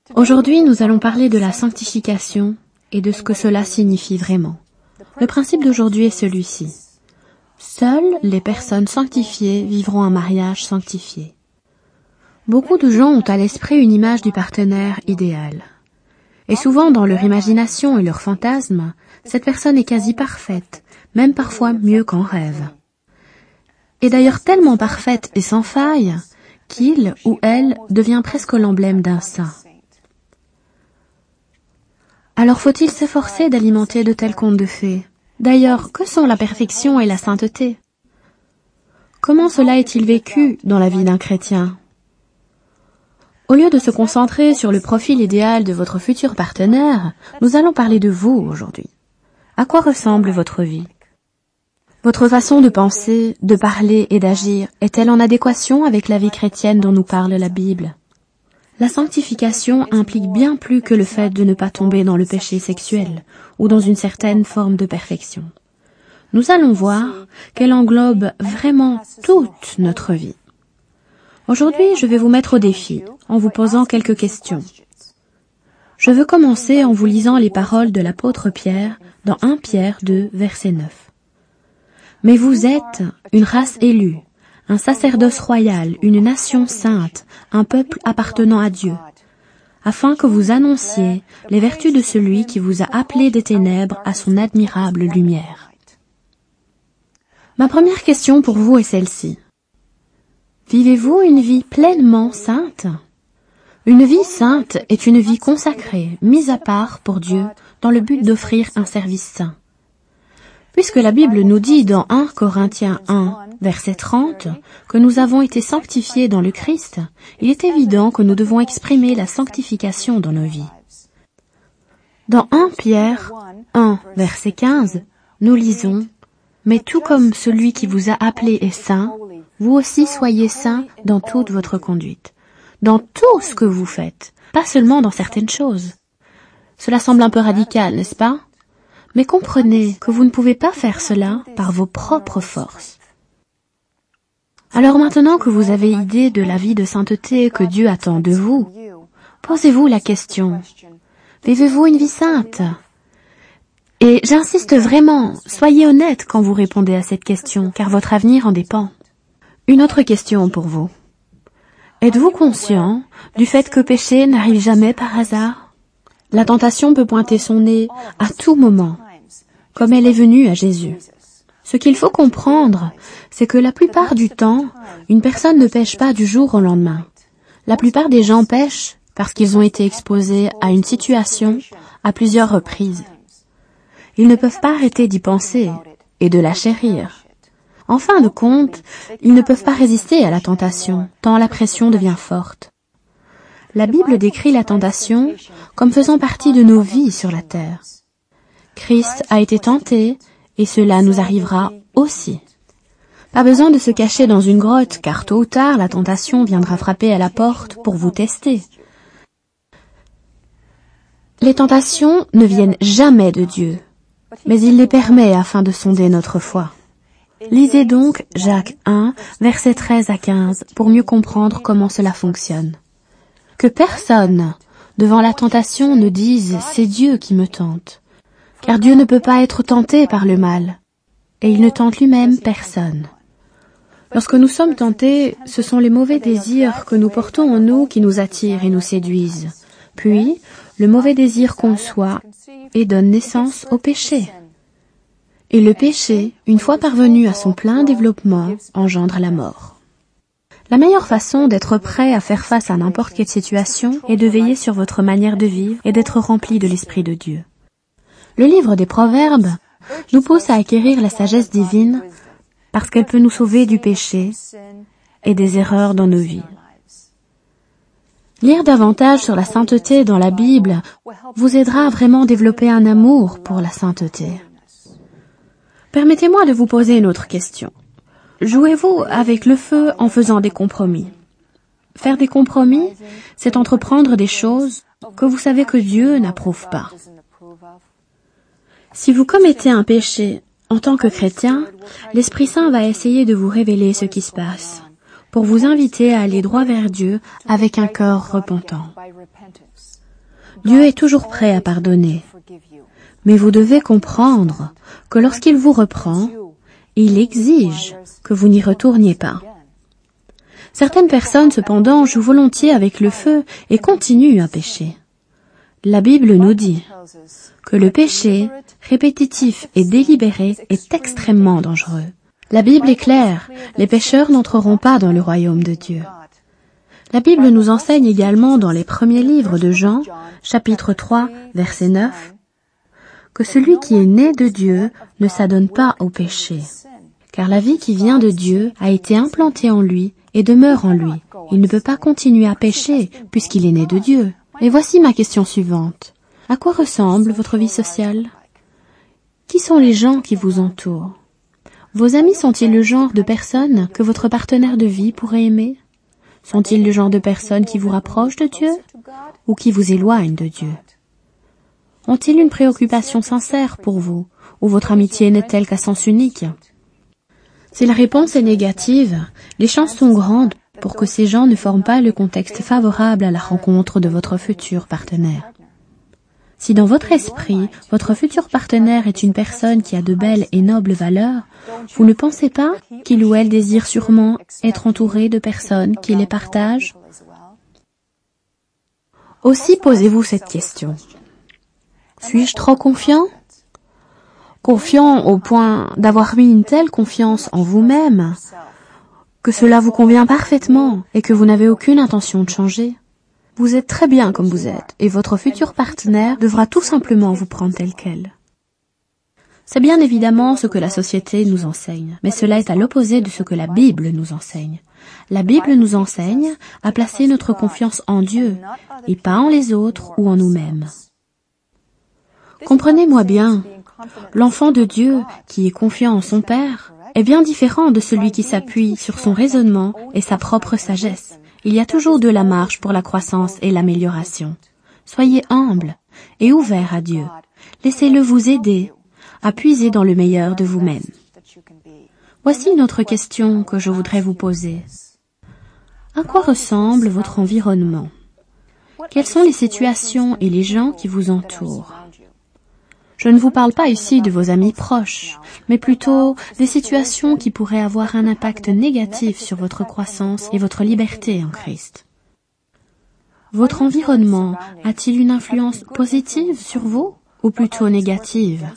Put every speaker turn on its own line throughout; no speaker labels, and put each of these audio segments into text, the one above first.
Aujourd'hui, nous allons parler de la sanctification et de ce que cela signifie vraiment. Le principe d'aujourd'hui est celui-ci. Seules les personnes sanctifiées vivront un mariage sanctifié. Beaucoup de gens ont à l'esprit une image du partenaire idéal. Et souvent, dans leur imagination et leur fantasme, cette personne est quasi parfaite, même parfois mieux qu'en rêve. Et d'ailleurs tellement parfaite et sans faille, qu'il ou elle devient presque l'emblème d'un saint. Alors faut-il s'efforcer d'alimenter de tels contes de fées? D'ailleurs, que sont la perfection et la sainteté? Comment cela est-il vécu dans la vie d'un chrétien? Au lieu de se concentrer sur le profil idéal de votre futur partenaire, nous allons parler de vous aujourd'hui. À quoi ressemble votre vie? Votre façon de penser, de parler et d'agir est-elle en adéquation avec la vie chrétienne dont nous parle la Bible? La sanctification implique bien plus que le fait de ne pas tomber dans le péché sexuel ou dans une certaine forme de perfection. Nous allons voir qu'elle englobe vraiment toute notre vie. Aujourd'hui, je vais vous mettre au défi en vous posant quelques questions. Je veux commencer en vous lisant les paroles de l'apôtre Pierre dans 1 Pierre 2, verset 9. Mais vous êtes une race élue, un sacerdoce royal, une nation sainte, un peuple appartenant à Dieu, afin que vous annonciez les vertus de celui qui vous a appelés des ténèbres à son admirable lumière. Ma première question pour vous est celle-ci. Vivez-vous une vie pleinement sainte? Une vie sainte est une vie consacrée, mise à part pour Dieu, dans le but d'offrir un service saint. Puisque la Bible nous dit dans 1 Corinthiens 1, verset 30, que nous avons été sanctifiés dans le Christ, il est évident que nous devons exprimer la sanctification dans nos vies. Dans 1 Pierre 1, verset 15, nous lisons « Mais tout comme celui qui vous a appelé est saint, vous aussi soyez saints dans toute votre conduite, dans tout ce que vous faites, pas seulement dans certaines choses. » Cela semble un peu radical, n'est-ce pas? Mais comprenez que vous ne pouvez pas faire cela par vos propres forces. Alors maintenant que vous avez idée de la vie de sainteté que Dieu attend de vous, posez-vous la question, vivez-vous une vie sainte? Et j'insiste vraiment, soyez honnête quand vous répondez à cette question, car votre avenir en dépend. Une autre question pour vous. Êtes-vous conscient du fait que péché n'arrive jamais par hasard? La tentation peut pointer son nez à tout moment, comme elle est venue à Jésus. Ce qu'il faut comprendre, c'est que la plupart du temps, une personne ne pêche pas du jour au lendemain. La plupart des gens pêchent parce qu'ils ont été exposés à une situation à plusieurs reprises. Ils ne peuvent pas arrêter d'y penser et de la chérir. En fin de compte, ils ne peuvent pas résister à la tentation, tant la pression devient forte. La Bible décrit la tentation comme faisant partie de nos vies sur la terre. Christ a été tenté et cela nous arrivera aussi. Pas besoin de se cacher dans une grotte, car tôt ou tard la tentation viendra frapper à la porte pour vous tester. Les tentations ne viennent jamais de Dieu, mais il les permet afin de sonder notre foi. Lisez donc Jacques 1, versets 13 à 15, pour mieux comprendre comment cela fonctionne. Que personne, devant la tentation, ne dise « c'est Dieu qui me tente », car Dieu ne peut pas être tenté par le mal, et il ne tente lui-même personne. Lorsque nous sommes tentés, ce sont les mauvais désirs que nous portons en nous qui nous attirent et nous séduisent. Puis, le mauvais désir conçoit et donne naissance au péché. Et le péché, une fois parvenu à son plein développement, engendre la mort. La meilleure façon d'être prêt à faire face à n'importe quelle situation est de veiller sur votre manière de vivre et d'être rempli de l'Esprit de Dieu. Le livre des Proverbes nous pousse à acquérir la sagesse divine parce qu'elle peut nous sauver du péché et des erreurs dans nos vies. Lire davantage sur la sainteté dans la Bible vous aidera à vraiment développer un amour pour la sainteté. Permettez-moi de vous poser une autre question. Jouez-vous avec le feu en faisant des compromis? Faire des compromis, c'est entreprendre des choses que vous savez que Dieu n'approuve pas. Si vous commettez un péché en tant que chrétien, l'Esprit Saint va essayer de vous révéler ce qui se passe. pour vous inviter à aller droit vers Dieu avec un cœur repentant. Dieu est toujours prêt à pardonner, mais vous devez comprendre que lorsqu'il vous reprend, il exige que vous n'y retourniez pas. Certaines personnes, cependant, jouent volontiers avec le feu et continuent à pécher. La Bible nous dit que le péché, répétitif et délibéré, est extrêmement dangereux. La Bible est claire, les pécheurs n'entreront pas dans le royaume de Dieu. La Bible nous enseigne également dans les premiers livres de Jean, chapitre 3, verset 9, que celui qui est né de Dieu ne s'adonne pas au péché, car la vie qui vient de Dieu a été implantée en lui et demeure en lui. Il ne peut pas continuer à pécher puisqu'il est né de Dieu. Et voici ma question suivante. À quoi ressemble votre vie sociale? Qui sont les gens qui vous entourent? Vos amis sont-ils le genre de personnes que votre partenaire de vie pourrait aimer? Sont-ils le genre de personnes qui vous rapprochent de Dieu ou qui vous éloignent de Dieu? Ont-ils une préoccupation sincère pour vous ou votre amitié n'est-elle qu'à sens unique? Si la réponse est négative, les chances sont grandes pour que ces gens ne forment pas le contexte favorable à la rencontre de votre futur partenaire. Si dans votre esprit, votre futur partenaire est une personne qui a de belles et nobles valeurs, vous ne pensez pas qu'il ou elle désire sûrement être entouré de personnes qui les partagent? Aussi posez-vous cette question. Suis-je trop confiant? Confiant au point d'avoir mis une telle confiance en vous-même que cela vous convient parfaitement et que vous n'avez aucune intention de changer? Vous êtes très bien comme vous êtes et votre futur partenaire devra tout simplement vous prendre tel quel. C'est bien évidemment ce que la société nous enseigne, mais cela est à l'opposé de ce que la Bible nous enseigne. La Bible nous enseigne à placer notre confiance en Dieu et pas en les autres ou en nous-mêmes. Comprenez-moi bien, l'enfant de Dieu qui est confiant en son Père est bien différent de celui qui s'appuie sur son raisonnement et sa propre sagesse. Il y a toujours de la marge pour la croissance et l'amélioration. Soyez humble et ouvert à Dieu. Laissez-le vous aider à puiser dans le meilleur de vous-même. Voici une autre question que je voudrais vous poser. À quoi ressemble votre environnement? Quelles sont les situations et les gens qui vous entourent? Je ne vous parle pas ici de vos amis proches, mais plutôt des situations qui pourraient avoir un impact négatif sur votre croissance et votre liberté en Christ. Votre environnement a-t-il une influence positive sur vous ou plutôt négative?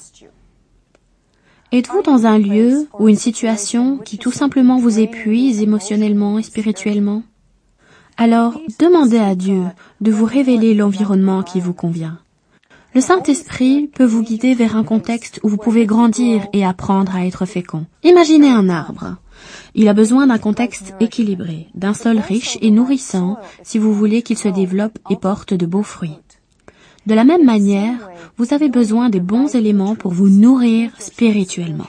Êtes-vous dans un lieu ou une situation qui tout simplement vous épuise émotionnellement et spirituellement? Alors, demandez à Dieu de vous révéler l'environnement qui vous convient. Le Saint-Esprit peut vous guider vers un contexte où vous pouvez grandir et apprendre à être fécond. Imaginez un arbre. Il a besoin d'un contexte équilibré, d'un sol riche et nourrissant si vous voulez qu'il se développe et porte de beaux fruits. De la même manière, vous avez besoin des bons éléments pour vous nourrir spirituellement.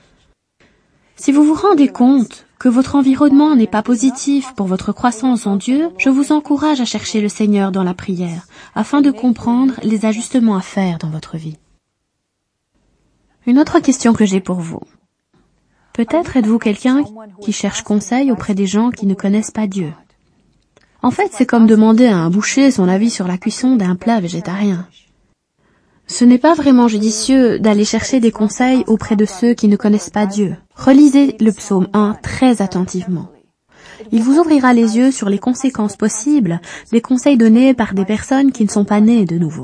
Si vous vous rendez compte que votre environnement n'est pas positif pour votre croissance en Dieu, je vous encourage à chercher le Seigneur dans la prière, afin de comprendre les ajustements à faire dans votre vie. Une autre question que j'ai pour vous. Peut-être êtes-vous quelqu'un qui cherche conseil auprès des gens qui ne connaissent pas Dieu. En fait, c'est comme demander à un boucher son avis sur la cuisson d'un plat végétarien. Ce n'est pas vraiment judicieux d'aller chercher des conseils auprès de ceux qui ne connaissent pas Dieu. Relisez le psaume 1 très attentivement. Il vous ouvrira les yeux sur les conséquences possibles des conseils donnés par des personnes qui ne sont pas nées de nouveau.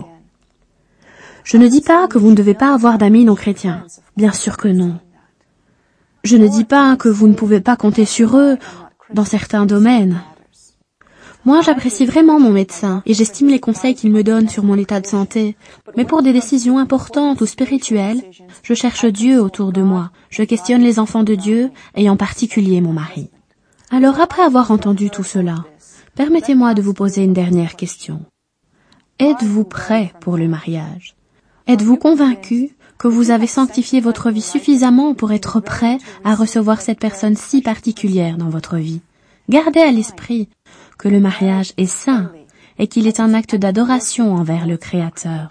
Je ne dis pas que vous ne devez pas avoir d'amis non chrétiens. Bien sûr que non. Je ne dis pas que vous ne pouvez pas compter sur eux dans certains domaines. Moi, j'apprécie vraiment mon médecin et j'estime les conseils qu'il me donne sur mon état de santé. Mais pour des décisions importantes ou spirituelles, je cherche Dieu autour de moi. Je questionne les enfants de Dieu et en particulier mon mari. Alors, après avoir entendu tout cela, permettez-moi de vous poser une dernière question. Êtes-vous prêt pour le mariage? Êtes-vous convaincu que vous avez sanctifié votre vie suffisamment pour être prêt à recevoir cette personne si particulière dans votre vie? Gardez à l'esprit que le mariage est saint et qu'il est un acte d'adoration envers le Créateur.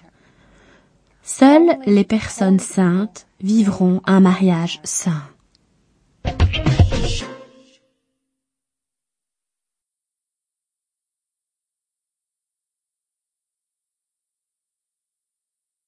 Seules les personnes saintes vivront un mariage saint.